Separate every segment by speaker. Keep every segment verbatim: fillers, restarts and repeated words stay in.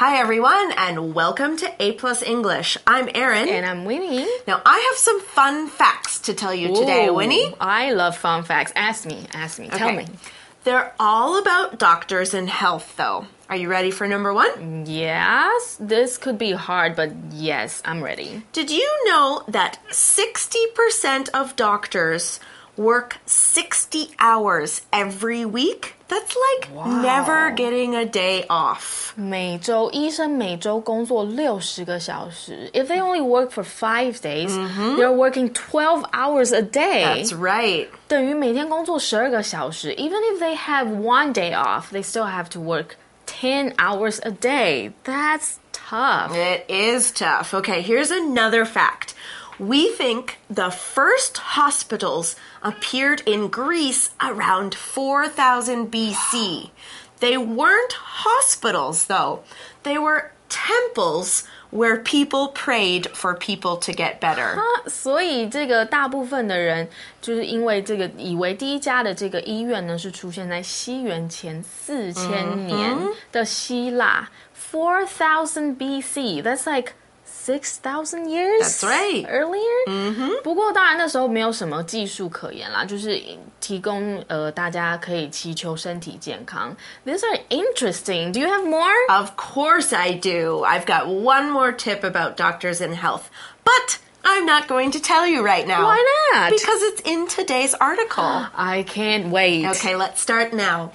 Speaker 1: Hi, everyone, and welcome to A Plus English. I'm Erin.
Speaker 2: And I'm Winnie.
Speaker 1: Now, I have some fun facts to tell you today,
Speaker 2: Ooh,
Speaker 1: Winnie.
Speaker 2: I love fun facts. Ask me, ask me, tell
Speaker 1: okay.
Speaker 2: me.
Speaker 1: They're all about doctors and health, though. Are you ready for number one?
Speaker 2: Yes, this could be hard, but yes, I'm ready.
Speaker 1: Did you know that sixty percent of doctors work sixty hours every week? That's like
Speaker 2: Wow.
Speaker 1: never getting a day off.
Speaker 2: 每周医生每周工作六十个小时. If they only work for five days, mm-hmm. they're working twelve hours a day.
Speaker 1: That's right.
Speaker 2: 等于每天工作十二个小时. Even if they have one day off, they still have to work ten hours a day. That's tough.
Speaker 1: It is tough. Okay, here's another fact. We think the first hospitals appeared in Greece around four thousand B C. They weren't hospitals, though. They were temples where people prayed for people to get better.
Speaker 2: 啊，所以这个大部分的人就是因为这个以为第一家的这个医院呢是出现在西元前四千年的希腊 four thousand B C. That's like six thousand years
Speaker 1: That's right.
Speaker 2: earlier.
Speaker 1: Mm-hmm.
Speaker 2: 不过当然那时候没有什么技术可言啦，就是提供呃大家可以祈求身体健康。These are interesting. Do you have more?
Speaker 1: Of course I do. I've got one more tip about doctors and health. But I'm not going to tell you right now.
Speaker 2: Why not?
Speaker 1: Because it's in today's article.
Speaker 2: I can't wait.
Speaker 1: Okay, let's start now.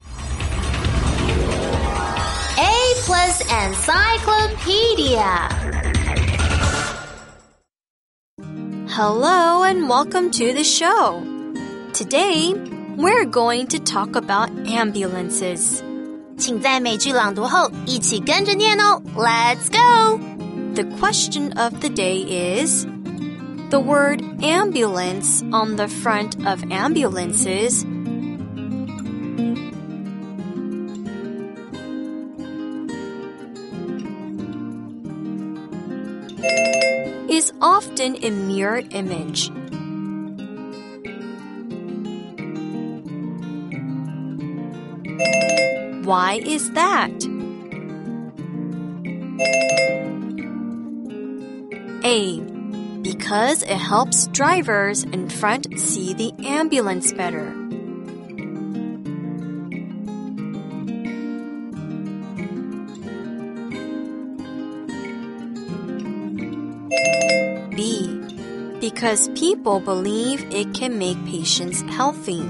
Speaker 3: A Plus Encyclopedia. Hello and welcome to the show. Today, we're going to talk about ambulances. 请在美句朗读后一起跟着念哦. Let's go! The question of the day is, the word ambulance on the front of ambulances is often a mirror image. Why is that? A. Because it helps drivers in front see the ambulance better. B. Because people believe it can make patients healthy.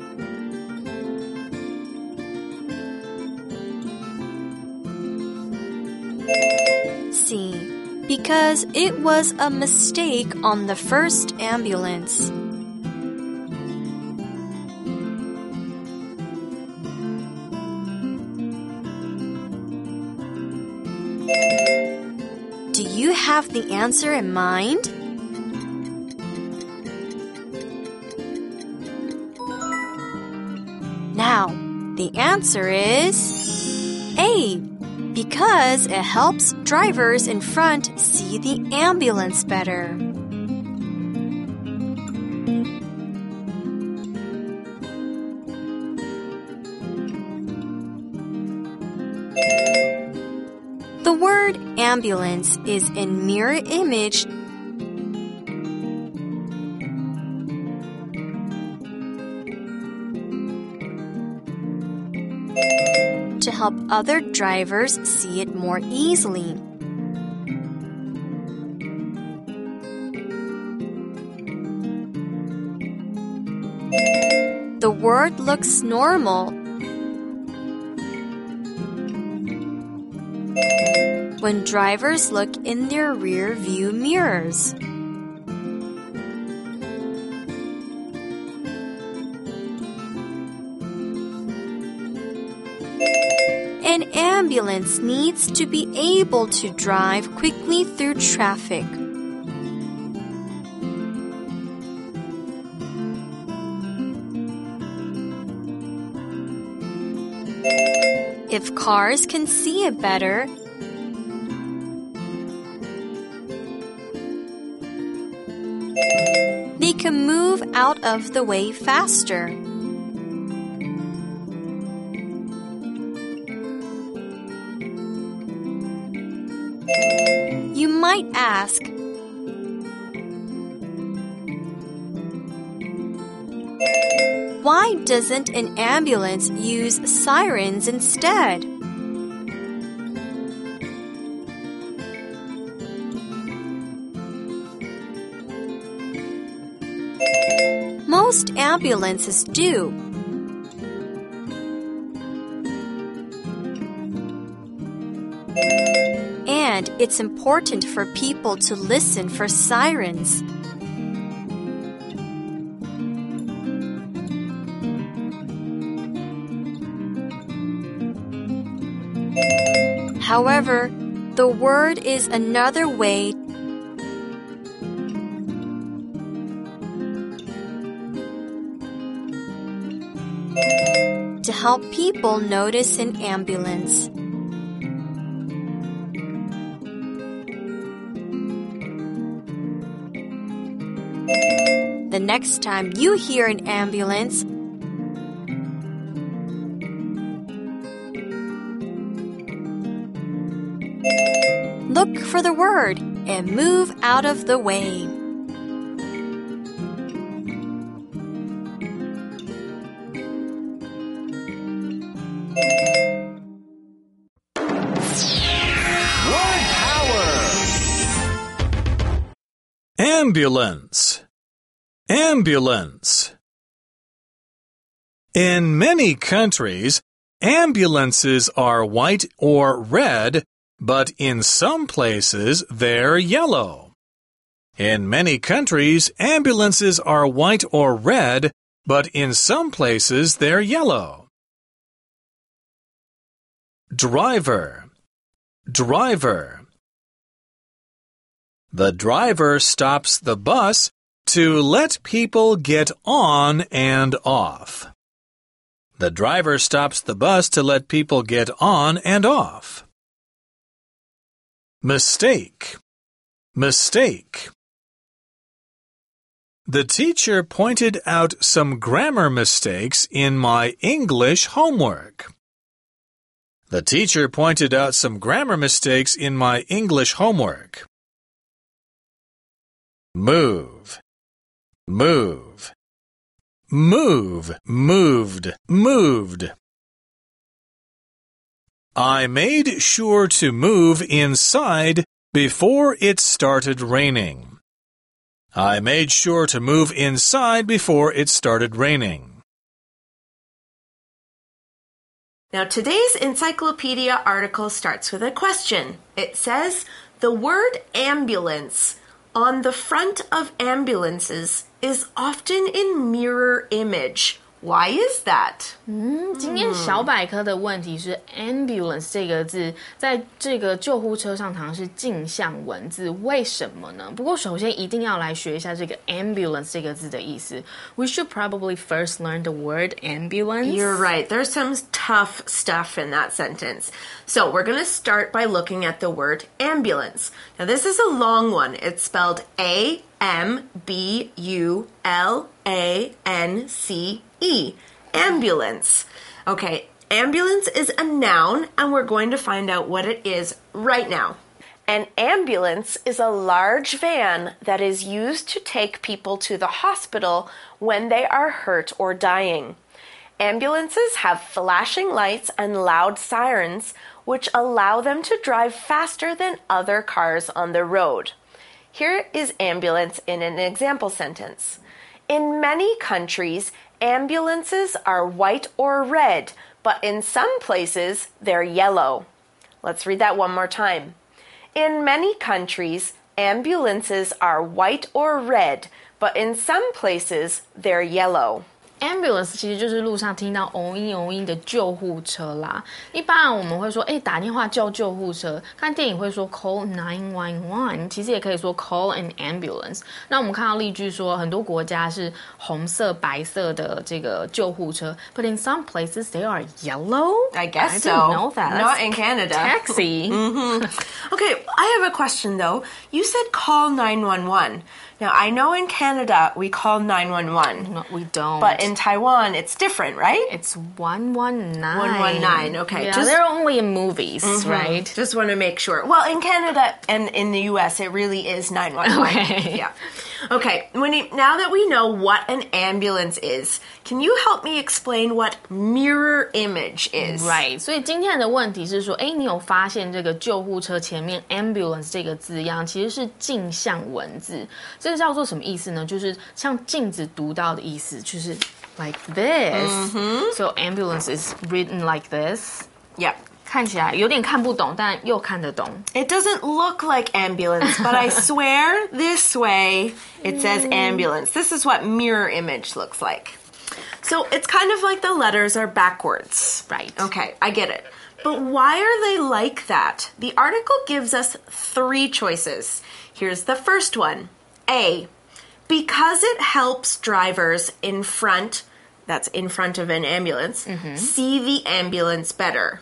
Speaker 3: C. Because it was a mistake on the first ambulance. Do you have the answer in mind? Now, the answer is A. Because it helps drivers in front see the ambulance better. The word ambulance is in mirror image to help other drivers see it more easily. The word looks normal when drivers look in their rear view mirrors. An ambulance needs to be able to drive quickly through traffic. If cars can see it better, they can move out of the way faster. might ask, why doesn't an ambulance use sirens instead? Most ambulances do. And it's important for people to listen for sirens. However, the word is another way to help people notice an ambulance. The next time you hear an ambulance, look for the word and move out of the way.
Speaker 4: Word power! Ambulance. Ambulance. In many countries, ambulances are white or red, but in some places they're yellow. In many countries, ambulances are white or red, but in some places they're yellow. Driver. Driver. The driver stops the bus to let people get on and off. The driver stops the bus to let people get on and off. Mistake. Mistake. The teacher pointed out some grammar mistakes in my English homework. The teacher pointed out some grammar mistakes in my English homework. Move. Move. Move, moved, moved. I made sure to move inside before it started raining. I made sure to move inside before it started raining.
Speaker 1: Now, today's encyclopedia article starts with a question. It says, the word ambulance on the front of ambulances is often in mirror image. Why is that?
Speaker 2: 嗯，今天小百科的问题是 ambulance 这个字在这个救护车上常常是镜像文字，为什么呢？不过首先一定要来学一下这个 ambulance 这个字的意思。We should probably first learn the word ambulance.
Speaker 1: You're right. There's some tough stuff in that sentence. So we're going to start by looking at the word ambulance. Now this is a long one. It's spelled A M B U L A N C E. Ambulance. Okay, ambulance is a noun, and we're going to find out what it is right now. An ambulance is a large van that is used to take people to the hospital when they are hurt or dying. Ambulances have flashing lights and loud sirens, which allow them to drive faster than other cars on the road. Here is ambulance in an example sentence. In many countries, ambulances are white or red, but in some places they're yellow. Let's read that one more time. In many countries, ambulances are white or red, but in some places they're yellow.
Speaker 2: Ambulance 其实就是路上听到嗡音嗡音的救护车啦。一般我们会说，哎，打电话叫救护车。看电影会说 call nine one one， 其实也可以说 call an ambulance。那我们看到例句说，很多国家是红色、白色的这个救护车 ，but in some places they are yellow.
Speaker 1: I guess
Speaker 2: I
Speaker 1: so.
Speaker 2: didn't know that.
Speaker 1: Not in Canada.
Speaker 2: Taxi.
Speaker 1: mm-hmm. Okay, I have a question though. You said call nine one one. Now, I know in Canada we call nine one one.
Speaker 2: No, we don't.
Speaker 1: But in Taiwan, it's different, right?
Speaker 2: It's one one nine.
Speaker 1: one one nine, okay.
Speaker 2: Yeah,
Speaker 1: Just,
Speaker 2: they're only in movies, mm-hmm. right?
Speaker 1: Just want to make sure. Well, in Canada and in the U S, it really is nine one one.
Speaker 2: Okay.
Speaker 1: Yeah. Okay, when you, now that we know what an ambulance is, can you help me explain what mirror image is?
Speaker 2: Right. 所以今天的问题是说，哎，你有发现这个救护车前面 ambulance 这个字样其实是镜像文字，这个叫做什么意思呢？就是像镜子读到的意思，就是 like this. Mm-hmm. So ambulance is written like this.
Speaker 1: Yep.
Speaker 2: 看起来有点看不懂，但又看得懂。
Speaker 1: It doesn't look like ambulance, but I swear this way it says ambulance. This is what mirror image looks like. So it's kind of like the letters are backwards.
Speaker 2: Right.
Speaker 1: Okay, I get it. But why are they like that? The article gives us three choices. Here's the first one. A, because it helps drivers in front, that's in front of an ambulance, mm-hmm. see the ambulance better.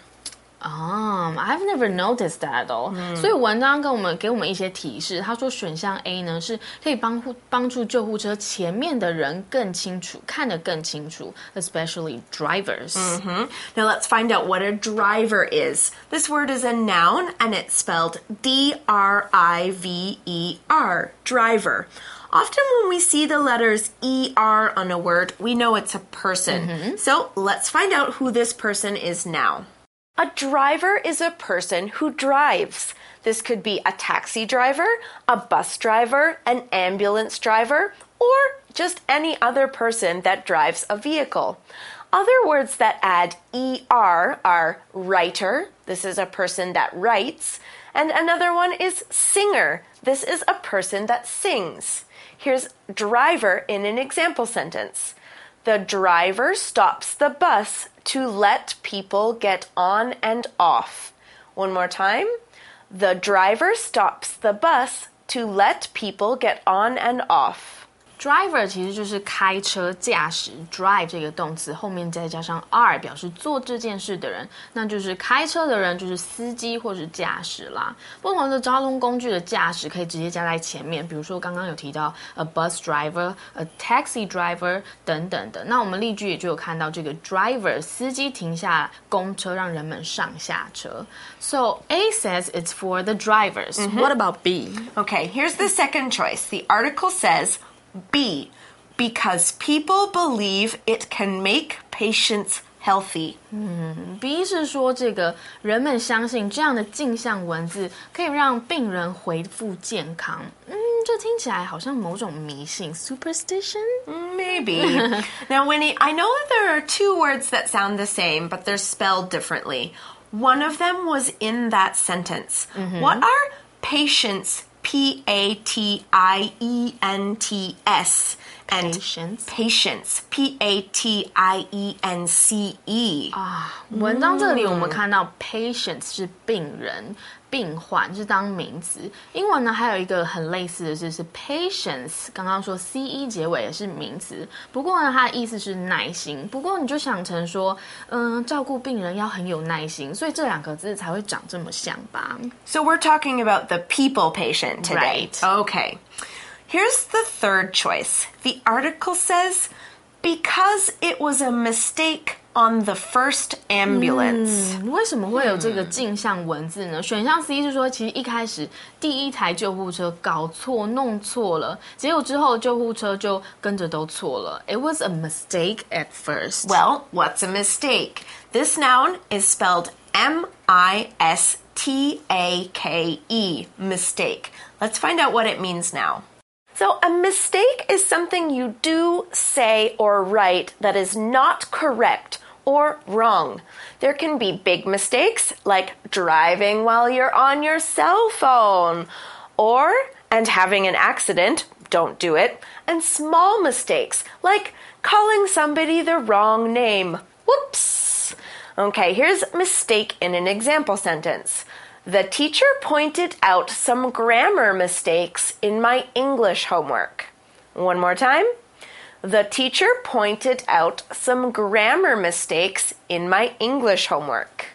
Speaker 2: Um, I've never noticed that 哦、嗯。所以文章跟我们给我们一些提示，他说选项 A 呢是可以帮助帮助救护车前面的人更清楚，看得更清楚 ，especially drivers.
Speaker 1: Mm-hmm. Now let's find out what a driver is. This word is a noun and it's spelled D R I V E R, driver. Often when we see the letters E R on a word, we know it's a person. Mm-hmm. So let's find out who this person is now. A driver is a person who drives. This could be a taxi driver, a bus driver, an ambulance driver, or just any other person that drives a vehicle. Other words that add E R are writer. This is a person that writes. And another one is singer. This is a person that sings. Here's driver in an example sentence. The driver stops the bus to let people get on and off. One more time. The driver stops the bus to let people get on and off.
Speaker 2: Driver 其实就是开车驾驶 drive 这个动词后面再加上 R 表示做这件事的人，那就是开车的人就是司机或是驾驶啦。不同的交通工具的驾驶可以直接加在前面，比如说刚刚有提到 a bus driver, a taxi driver 等等的。那我们例句也就有看到这个 driver 司机停下公车让人们上下车。So A says it's for the drivers. Mm-hmm. What about B?
Speaker 1: Okay, here's the second choice. The article says B, because people believe it can make patients healthy.
Speaker 2: 嗯 B 是说这个人们相信这样的镜像文字可以让病人恢复健康。嗯，这听起来好像某种迷信 superstition?
Speaker 1: Maybe. Now, Winnie, I know that there are two words that sound the same, but they're spelled differently. One of them was in that sentence. Mm-hmm. What are patients? P A T I E N T S. And
Speaker 2: patience.
Speaker 1: Patience. P A T I E N C E.
Speaker 2: 啊，文章这里我们看到 patience 是病人、病患是当名词。英文呢还有一个很类似的就是 patience， 刚刚说 C E 结尾也是名词，不过呢它的意思是耐心。不过你就想成说，嗯，照顾病人要很有耐心，所以这两个字才会长这么像吧。
Speaker 1: So we're talking about the people patient today.
Speaker 2: Right.
Speaker 1: Okay. Here's the third choice. The article says, because it was a mistake on the first ambulance.
Speaker 2: 嗯，为什么会有这个镜像文字呢？选项 C 是说，其实一开始第一台救护车搞错、弄错了，结果之后救护车就跟着都错了。It was a mistake at first.
Speaker 1: Well, what's a mistake? This noun is spelled M I S T A K E, mistake. Let's find out what it means now. So a mistake is something you do, say, or write that is not correct or wrong. There can be big mistakes like driving while you're on your cell phone or, and having an accident, don't do it, and small mistakes like calling somebody the wrong name. Whoops! Okay, here's mistake in an example sentence. The teacher pointed out some grammar mistakes in my English homework. One more time. The teacher pointed out some grammar mistakes in my English homework.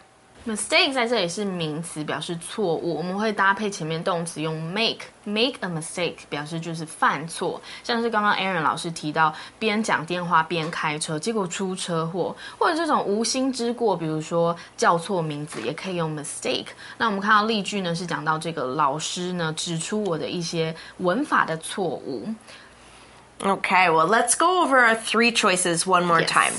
Speaker 2: Mistake 在这里是名词，表示错误，我们会搭配前面动词用 make make a mistake 表示就是犯错，像是刚刚 Aaron 老师提到边讲电话边开车，结果出车祸，或者这种无心之过，比如说叫错名字也可以用 mistake。那我们看到例句呢是讲到这个老师呢指出我的一些文法的错误。
Speaker 1: Okay, well, let's go over our three choices one more
Speaker 2: Yes.
Speaker 1: time.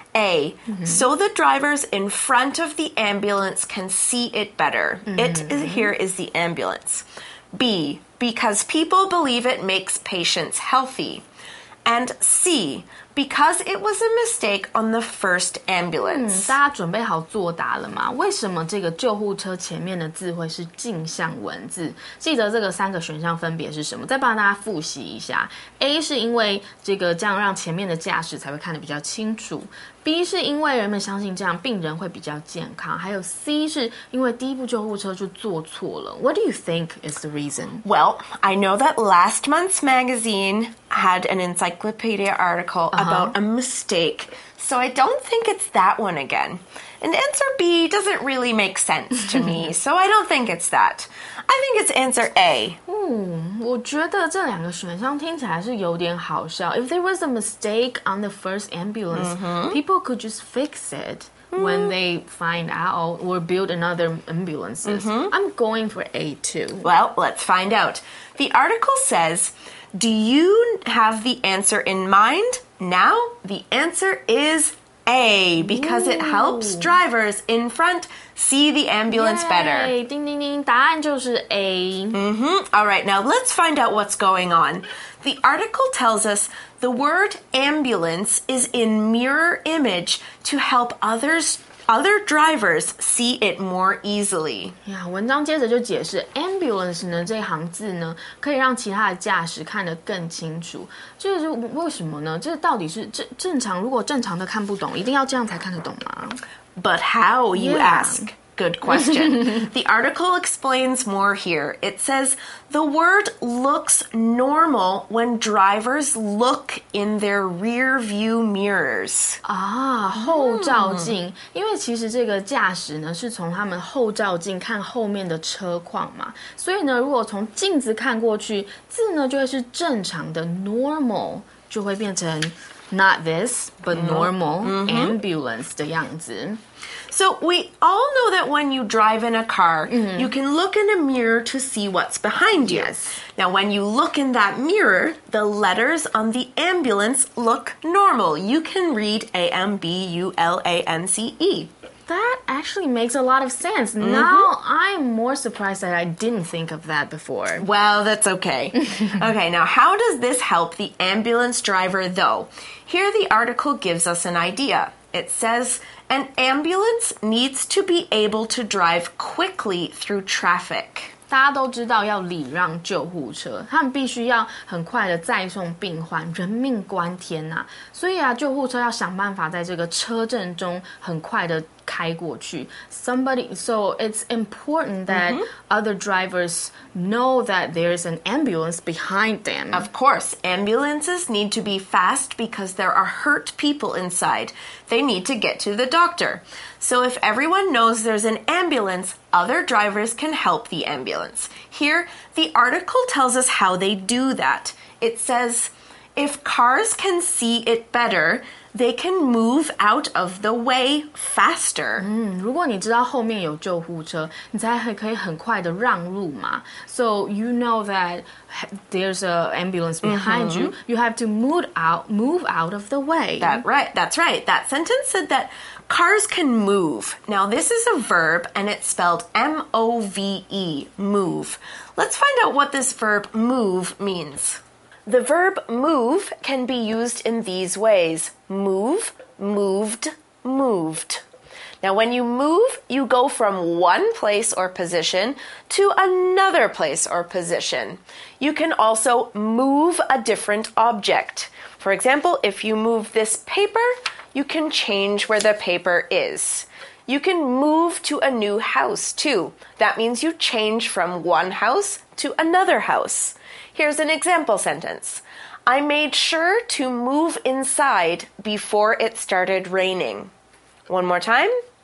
Speaker 1: A, mm-hmm. so the drivers in front of the ambulance can see it better. Mm-hmm. It is, here is the ambulance. B, because people believe it makes patients healthy. And C, because it was a mistake on the first ambulance.
Speaker 2: 嗯，大家准备好作答了吗？为什么这个救护车前面的字会是镜像文字？记得这个三个选项分别是什么？再帮大家复习一下。A 是因为这个这样让前面的驾驶才会看得比较清楚。B 是因为人们相信这样病人会比较健康，还有 C 是因为第一部救护车就做错了。What do you think is the reason?
Speaker 1: Well, I know that last month's magazine had an encyclopedia article uh-huh. about a mistake, so I don't think it's that one again. And answer B doesn't really make sense to me, so I don't think it's that. I think it's answer A.
Speaker 2: 嗯，我觉得这两个选项听起来是有点好笑。If there was a mistake on the first ambulance, mm-hmm. people could just fix it when they find out or build another ambulances. Mm-hmm. I'm going for A too.
Speaker 1: Well, let's find out. The article says, do you have the answer in mind? Now, the answer is A, because Ooh. It helps drivers in front see the ambulance
Speaker 2: Yay.
Speaker 1: better.
Speaker 2: 叮叮叮，答案就是 A.
Speaker 1: Mm-hmm. All right, now let's find out what's going on. The article tells us the word ambulance is in mirror image to help others other drivers see it more easily.
Speaker 2: 呀，文章接着就解释 ambulance 呢这一行字呢，可以让其他的驾驶看得更清楚。这是为什么呢？这到底是正正常？如果正常的看不懂，一定要这样才看得懂吗？
Speaker 1: But how, you
Speaker 2: Yeah.
Speaker 1: ask? Good question. The article explains more here. It says the word looks normal when drivers look in their rear view mirrors.
Speaker 2: 啊，后照镜，嗯、因为其实这个驾驶呢是从他们后照镜看后面的车况嘛，所以呢，如果从镜子看过去，字呢就会是正常的 normal， 就会变成 not this but normal、mm-hmm. ambulance 的样子。
Speaker 1: So we all know that when you drive in a car, mm-hmm. you can look in a mirror to see what's behind you.
Speaker 2: Yes.
Speaker 1: Now, when you look in that mirror, the letters on the ambulance look normal. You can read A M B U L A N C E.
Speaker 2: That actually makes a lot of sense. Mm-hmm. Now I'm more surprised that I didn't think of that before.
Speaker 1: Well, that's okay. Okay, now how does this help the ambulance driver, though? Here the article gives us an idea. It says an ambulance needs to be able to drive quickly through traffic.
Speaker 2: 大家都知道要礼让救护车，他们必须要很快的载送病患，人命关天呐、啊。所以啊，救护车要想办法在这个车阵中很快的开过去。Somebody, so it's important that mm-hmm. other drivers know that there's an ambulance behind them.
Speaker 1: Of course, ambulances need to be fast because there are hurt people inside. They need to get to the doctor. So if everyone knows there's an ambulance, other drivers can help the ambulance. Here, the article tells us how they do that. It says, if cars can see it better, they can move out of the way faster.
Speaker 2: 嗯，如果你知道后面有救护车，你才可以很快的让路嘛。So you know that there's an ambulance behind mm-hmm. you. You have to move out, move out of the way.
Speaker 1: That right. That's right. That sentence said that cars can move. Now this is a verb, and it's spelled M O V E. Move. Let's find out what this verb move means. The verb move can be used in these ways. Move, moved, moved. Now, when you move, you go from one place or position to another place or position. You can also move a different object. For example, if you move this paper, you can change where the paper is. You can move to a new house, too. That means you change from one house to another house. Here's an example sentence. I made sure to move inside before it started raining. One more time.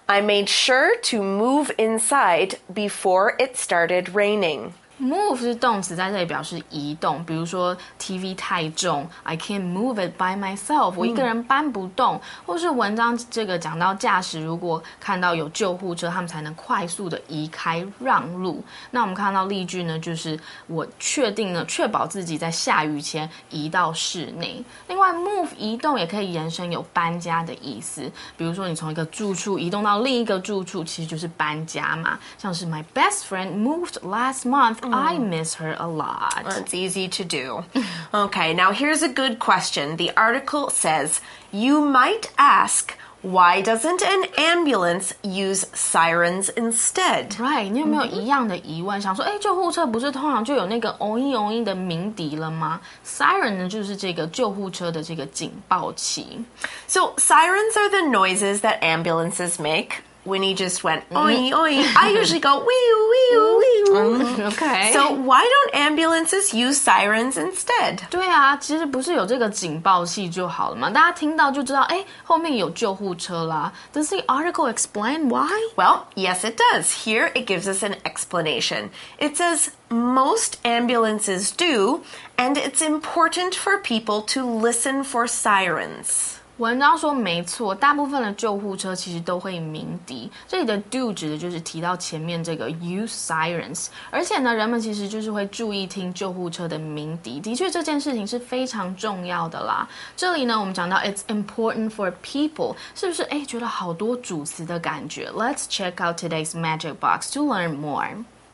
Speaker 1: I made sure to move inside before it started raining.
Speaker 2: Move 是动词，在这里表示移动。比如说 T V 太重 ，I can't move it by myself，、嗯、我一个人搬不动。或是文章这个讲到驾驶，如果看到有救护车，他们才能快速的移开让路。那我们看到例句呢，就是我确定呢，确保自己在下雨前移到室内。另外 ，move 移动也可以延伸有搬家的意思。比如说你从一个住处移动到另一个住处，其实就是搬家嘛。像是 My best friend moved last month.I miss her a lot.
Speaker 1: It's easy to do. Okay, now here's a good question. The article says, you might ask, why doesn't an ambulance use sirens instead?
Speaker 2: Right, 你有没有一样的疑问？想说，哎，救护车不是通常就有那个嗡一嗡一的鸣笛了吗？ Siren 呢，就是这个救护车的这个警报器。
Speaker 1: So sirens are the noises that ambulances make.Winnie just went, oi, oi. I usually go, wee, wee, wee.
Speaker 2: Okay.
Speaker 1: So why don't ambulances use sirens instead?
Speaker 2: 对啊，其实不是有这个警报器就好了嘛？大家听到就知道，哎，后面有救护车啦。Does the article explain why?
Speaker 1: Well, yes, it does. Here it gives us an explanation. It says, most ambulances do, and it's important for people to listen for sirens.
Speaker 2: 文章说没错，大部分的救护车其实都会鸣笛。这里的 do 指的就是提到前面这个 use sirens， 而且呢，人们其实就是会注意听救护车的鸣笛。的确，这件事情是非常重要的啦。这里呢，我们讲到 it's important for people， 是不是？哎，觉得好多主词的感觉。Let's check out today's magic box to learn more.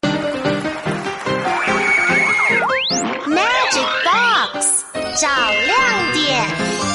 Speaker 3: Magic box 找亮点。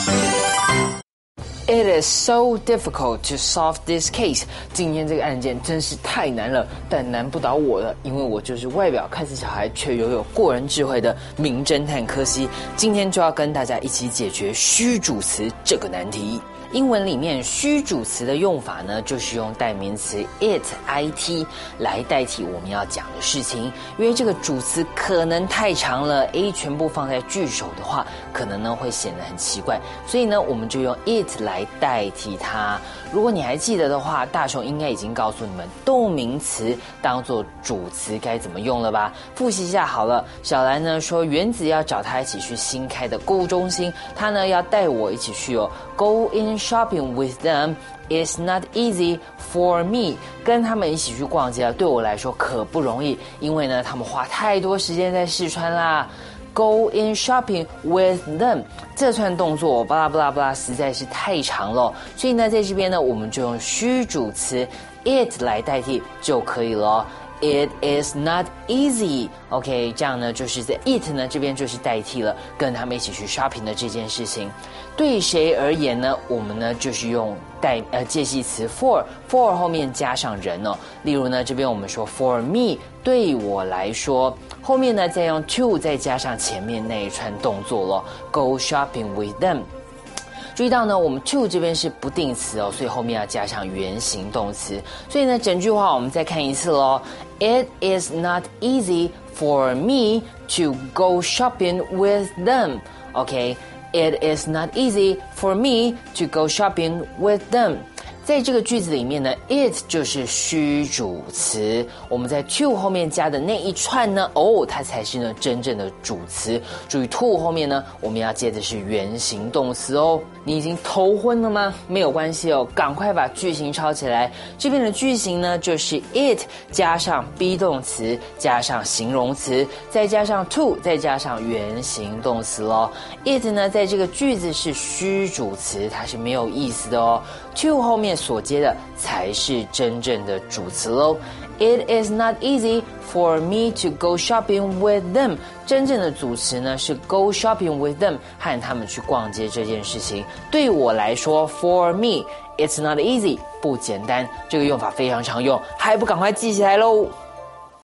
Speaker 5: It is so difficult to solve this case. 今天这个案件真是太难了，但难不倒我了，因为我就是外表看似小孩，却拥有过人智慧的名侦探柯西。今天就要跟大家一起解决虚主词这个难题。英文里面虚主词的用法呢，就是用代名词 it it 来代替我们要讲的事情，因为这个主词可能太长了 ，a 全部放在句首的话，可能呢会显得很奇怪，所以呢我们就用 it 来代替它。如果你还记得的话，大雄应该已经告诉你们动名词当做主词该怎么用了吧？复习一下好了。小兰呢说原子要找他一起去新开的购物中心，他呢要带我一起去哦。Go in shopping with them is not easy for me. 跟他们一起去逛街，对我来说可不容易，因为呢他们花太多时间在试穿啦。Go in shopping with them 这串动作巴拉巴拉巴拉实在是太长了，所以呢在这边呢我们就用虚主词 it 来代替就可以了。It is not easy. OK， 这样呢就是在 it 呢这边就是代替了跟他们一起去 shopping 的这件事情。对谁而言呢？我们呢就是用代呃介系词 for for 后面加上人哦。例如呢这边我们说 for me 对我来说，后面呢再用 to 再加上前面那一串动作咯。Go shopping with them。注意到呢，我们 to 这边是不定词哦，所以后面要加上原形动词。所以呢，整句话我们再看一次咯。It is not easy for me to go shopping with them. OK, it is not easy for me to go shopping with them. 在这个句子里面呢 it 就是虚主词，我们在 to 后面加的那一串呢，哦，它才是呢真正的主词。注意 to 后面呢我们要接的是原形动词哦。你已经头昏了吗？没有关系哦，赶快把句型抄起来。这边的句型呢就是 it 加上 be 动词加上形容词，再加上 to 再加上原形动词咯。 it 呢在这个句子是虚主词，它是没有意思的哦。 to 后面所接的才是真正的主词咯。 It is not easy for me to go shopping with them. 真正的主词呢是 go shopping with them， 和他们去逛街这件事情。对我来说 for me it's not easy 不简单，这个用法非常常用，还不赶快记起来咯。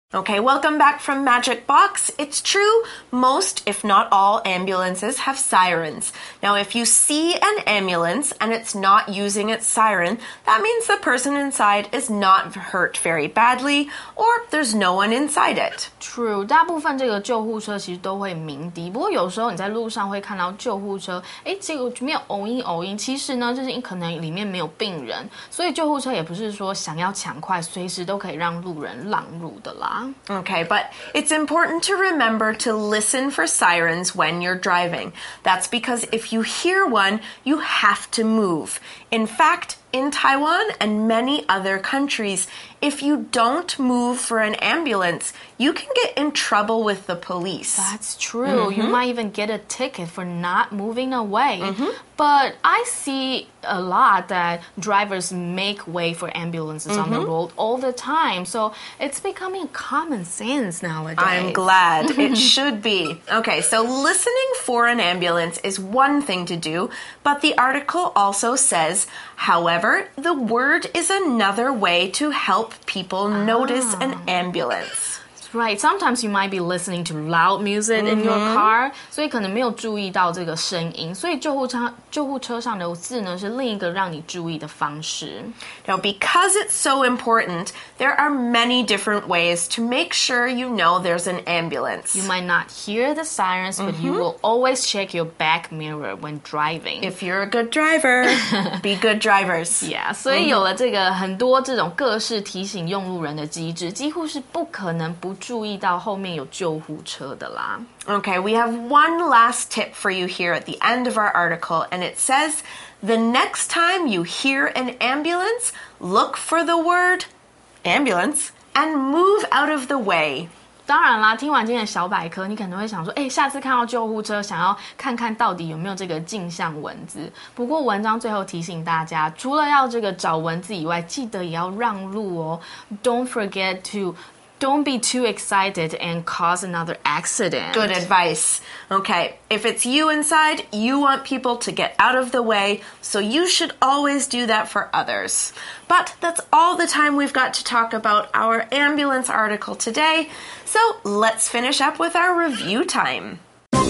Speaker 1: Okay, welcome back from Magic Box. It's true, most, if not all, ambulances have sirens. Now, if you see an ambulance and it's not using its siren, that means the person inside is not hurt very badly, or there's no one inside it.
Speaker 2: True， 大部分这个救护车其实都会鸣笛，不过有时候你在路上会看到救护车，哎，这个没有偶音偶音，其实呢，就是可能里面没有病人，所以救护车也不是说想要抢快，随时都可以让路人让路的啦。
Speaker 1: Okay, but it's important to remember to listen for sirens when you're driving. That's because if you hear one, you have to move. In fact, in Taiwan and many other countries, if you don't move for an ambulance, you can get in trouble with the police.
Speaker 2: That's true. Mm-hmm. You might even get a ticket for not moving away.
Speaker 1: Mm-hmm.
Speaker 2: But I see a lot that drivers make way for ambulances mm-hmm. on the road all the time. So it's becoming common sense nowadays.
Speaker 1: I'm glad. It should be. Okay, so listening for an ambulance is one thing to do, but the article also says, however, the word is another way to help people ah. notice an ambulance.
Speaker 2: Right, sometimes you might be listening to loud music in your car, 所以可能没有注意到这个声音，所以救护车救护车上的字呢是另一个让你注意的方式。
Speaker 1: Now, because it's so important, there are many different ways to make sure you know there's an ambulance.
Speaker 2: You might not hear the sirens, but mm-hmm. you will always check your back mirror when driving.
Speaker 1: If you're a good driver, be good drivers.
Speaker 2: Yeah, 所以有了这个很多这种各式提醒用路人的机制，几乎是不可能不注意到后面有救护车的啦。
Speaker 1: Okay, we have one last tip for you here at the end of our article, and it says, the next time you hear an ambulance, look for the word ambulance and move out of the way.
Speaker 2: 当然啦，听完今天的小百科，你可能会想说，哎，下次看到救护车，想要看看到底有没有这个镜像文字。不过文章最后提醒大家，除了要这个找文字以外，记得也要让路哦。Don't forget to Don't be too excited and cause another accident.
Speaker 1: Good advice. Okay, if it's you inside, you want people to get out of the way, so you should always do that for others. But that's all the time we've got to talk about our ambulance article today, so let's finish up with our review time.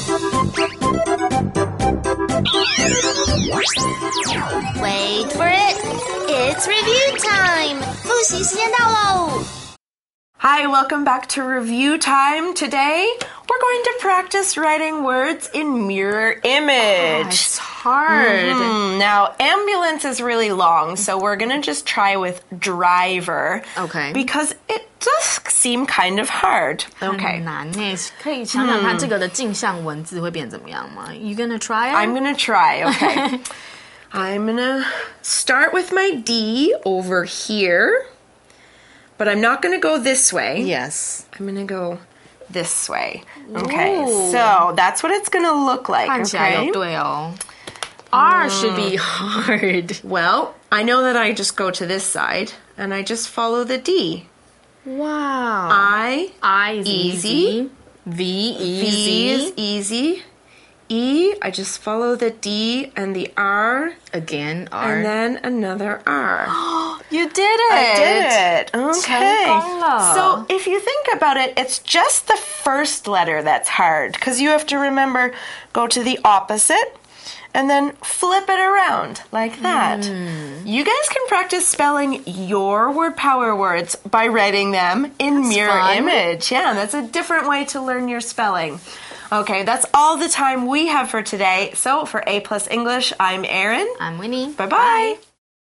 Speaker 3: Wait for it. It's review time. 复习时间到喽。
Speaker 1: Hi, welcome back to Review Time. Today, we're going to practice writing words in mirror image.
Speaker 2: Oh, it's hard.
Speaker 1: Mm-hmm. Now, ambulance is really long, so we're going to just try with driver.
Speaker 2: Okay.
Speaker 1: Because it does seem kind of hard. Okay.
Speaker 2: 很难耶，可以想想看这个的镜像文字会变怎么样吗？ You gonna try it?
Speaker 1: I'm gonna try, okay. I'm gonna start with my D over here.But I'm not going to go this way.
Speaker 2: Yes.
Speaker 1: I'm going to go this way. Okay, Ooh. So that's what it's going to look like.
Speaker 2: 看起来有对哦。R should be hard.
Speaker 1: Well, I know that I just go to this side, and I just follow the D.
Speaker 2: Wow.
Speaker 1: I,
Speaker 2: I is
Speaker 1: easy.
Speaker 2: easy. V, easy.
Speaker 1: V is easy. E, I just follow the D and the R.
Speaker 2: Again, R.
Speaker 1: And then another R.
Speaker 2: You did it!
Speaker 1: I did it! Okay.
Speaker 2: 成功了.
Speaker 1: So if you think about it, it's just the first letter that's hard, because you have to remember, go to the opposite, and then flip it around, like that. Mm. You guys can practice spelling your word power words by writing them in that's mirror fun. Image. Yeah, that's a different way to learn your spelling. Okay, that's all the time we have for today. So for A Plus English, I'm Erin.
Speaker 2: I'm Winnie.
Speaker 1: Bye-bye.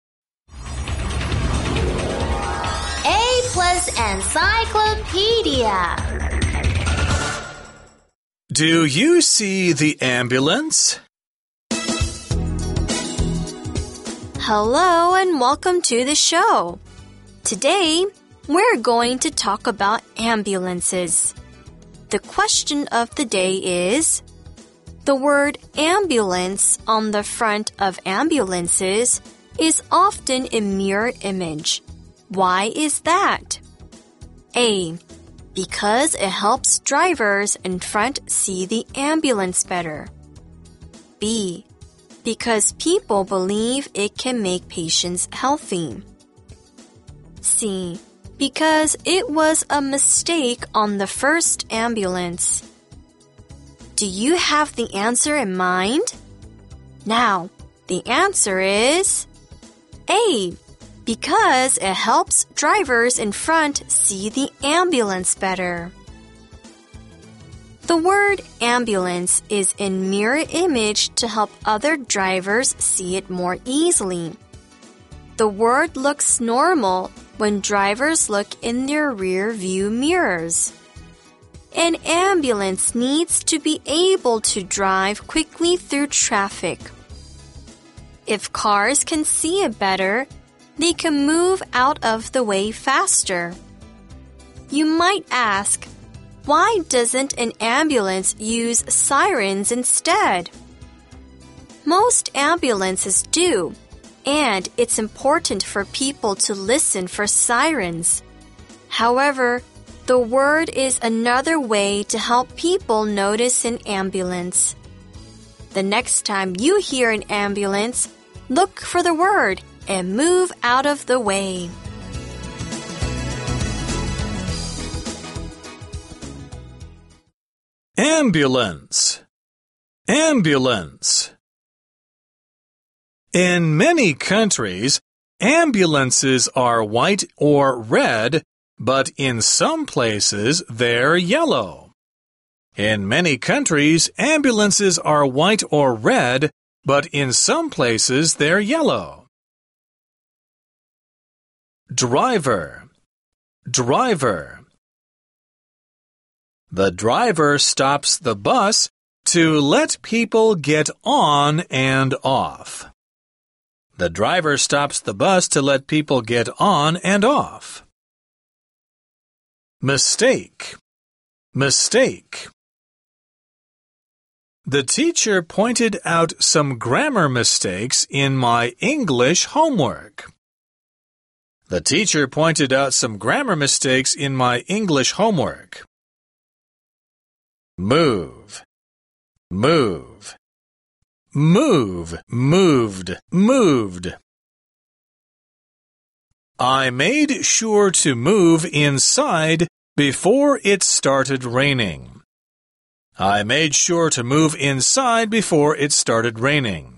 Speaker 3: A Plus Encyclopedia.
Speaker 4: Do you see the ambulance?
Speaker 3: Hello and welcome to the show. Today, we're going to talk about ambulances. The question of the day is, the word ambulance on the front of ambulances is often a mirror image. Why is that? A. Because it helps drivers in front see the ambulance better. B. Because people believe it can make patients healthy. C. because it was a mistake on the first ambulance. Do you have the answer in mind? Now, the answer is A, because it helps drivers in front see the ambulance better. The word ambulance is in mirror image to help other drivers see it more easily. The word looks normal when drivers look in their rear view mirrors. An ambulance needs to be able to drive quickly through traffic. If cars can see it better, they can move out of the way faster. You might ask, why doesn't an ambulance use sirens instead? Most ambulances do, and it's important for people to listen for sirens. However, the word is another way to help people notice an ambulance. The next time you hear an ambulance, look for the word and move out of the way.
Speaker 4: Ambulance. Ambulance. In many countries, ambulances are white or red, but in some places they're yellow. In many countries, ambulances are white or red, but in some places they're yellow. Driver. Driver. The driver stops the bus to let people get on and off. The driver stops the bus to let people get on and off. Mistake. Mistake. The teacher pointed out some grammar mistakes in my English homework. The teacher pointed out some grammar mistakes in my English homework. Move. Move. Move, moved, moved. I made sure to move inside before it started raining. I made sure to move inside before it started raining.